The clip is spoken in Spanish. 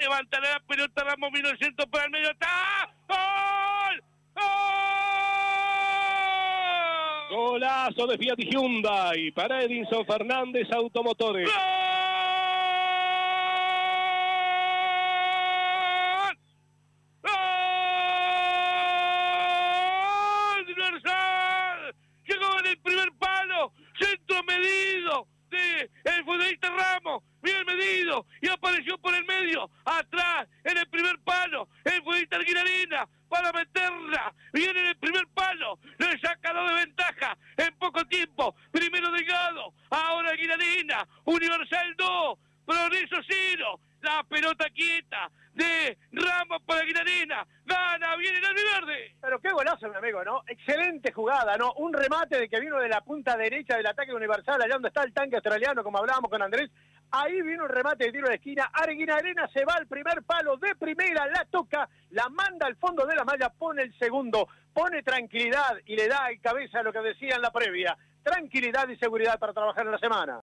levantará la pelota Ramos 1900 para el medio, ¡está! ¡Gol! ¡Gol! Golazo de Fiat y Hyundai para Edinson Fernández Automotores. ¡Gol! ¡Gol! Universal. Llegó en el primer palo, centro medido de el futbolista Ramos, bien medido, y apareció por el medio, atrás, en el primer palo, el futbolista Aguinalina, para meterla, viene en el primer palo, le saca 2 de ventaja, en poco tiempo, primero Delgado, ahora Aguinalina, Universal 2, Progreso 0, la pelota quieta de Ramos para Aguinalina, gana, viene el albiverde. Pero qué golazo, mi amigo, ¿no? Excelente jugada, ¿no? Un remate de que vino de la punta derecha del ataque Universal, allá donde está el tanque australiano, como hablábamos con Andrés. Ahí vino un remate de tiro de esquina. Aguinalina se va al primer palo de primera, la toca, la manda al fondo de la malla, pone el segundo, pone tranquilidad y le da cabeza a lo que decía en la previa. Tranquilidad y seguridad para trabajar en la semana.